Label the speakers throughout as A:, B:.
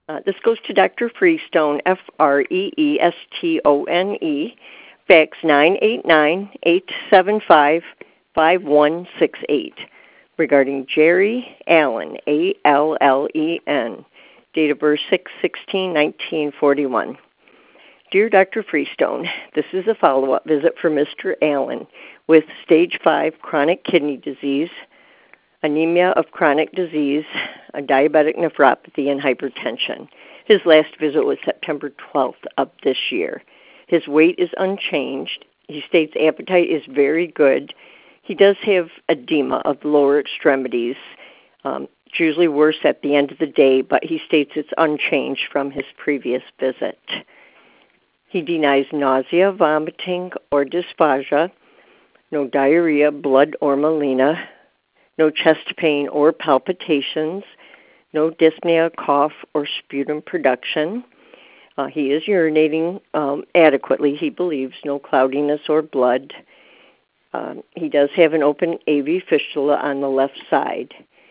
A: This goes to Dr. Freestone, Freestone, fax 989-875-5168, regarding Jerry Allen, Allen, date of birth 6/16/1941. Dear Dr. Freestone, this is a follow-up visit for Mr. Allen with stage 5 chronic kidney disease, anemia of chronic disease, a diabetic nephropathy, and hypertension. His last visit was September 12th of this year. His weight is unchanged. He states appetite is very good. He does have edema of the lower extremities. It's usually worse at the end of the day, but he states it's unchanged from his previous visit. He denies nausea, vomiting, or dysphagia, no diarrhea, blood, or melena, no chest pain or palpitations, no dyspnea, cough, or sputum production. He is urinating adequately, he believes, no cloudiness or blood. He does have an open AV fistula on the left side.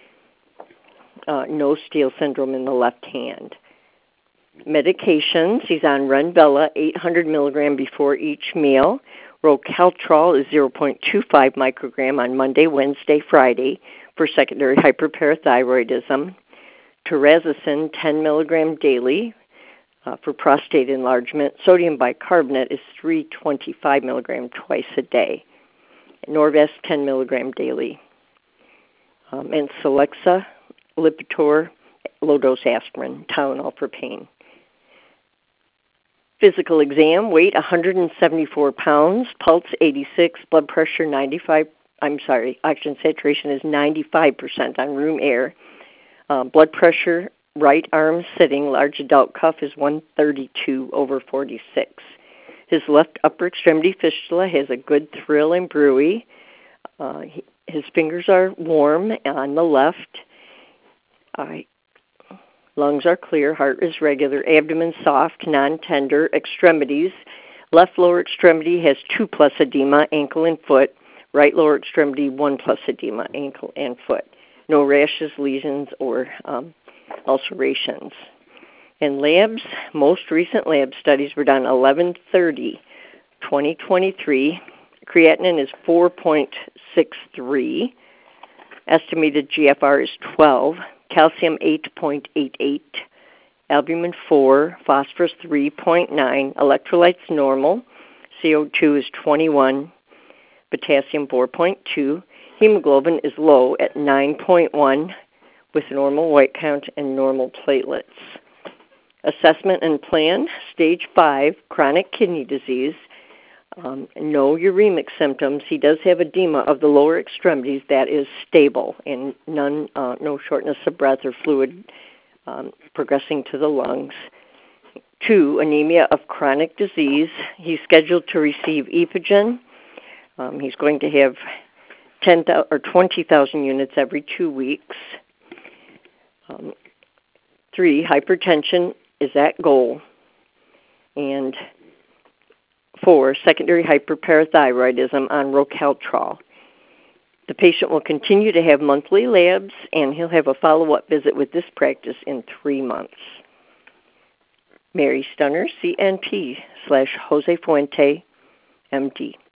A: No Steele syndrome in the left hand. Medications, he's on Renvela, 800 milligram before each meal. Rocaltrol is 0.25 microgram on Monday, Wednesday, Friday for secondary hyperparathyroidism. Terazosin, 10 milligram daily for prostate enlargement. Sodium bicarbonate is 325 milligram twice a day. Norvasc, 10 milligram daily. And Celexa, Lipitor, low-dose aspirin, Tylenol for pain. Physical exam, weight 174 pounds, pulse 86, blood pressure oxygen saturation is 95% on room air. Blood pressure, right arm sitting, large adult cuff is 132/46. His left upper extremity fistula has a good thrill and bruit. His fingers are warm on the left. Lungs are clear, heart is regular, abdomen soft, non-tender, extremities. Left lower extremity has 2+ edema, ankle and foot. Right lower extremity, 1+ edema, ankle and foot. No rashes, lesions, or ulcerations. And labs, most recent lab studies were done 11/30/2023. Creatinine is 4.63. Estimated GFR is 12. Calcium 8.88. Albumin 4. Phosphorus 3.9. Electrolytes normal. CO2 is 21. Potassium 4.2. Hemoglobin is low at 9.1 with normal white count and normal platelets. Assessment and plan, stage 5, chronic kidney disease. No uremic symptoms. He does have edema of the lower extremities that is stable and no shortness of breath or fluid progressing to the lungs. 2, anemia of chronic disease. He's scheduled to receive Epogen. He's going to have 10,000 or 20,000 units every 2 weeks. 3, hypertension is at goal. And 4, secondary hyperparathyroidism on Rocaltrol. The patient will continue to have monthly labs, and he'll have a follow-up visit with this practice in 3 months. Mary Stunner, CNP /Jose Fuente, MD.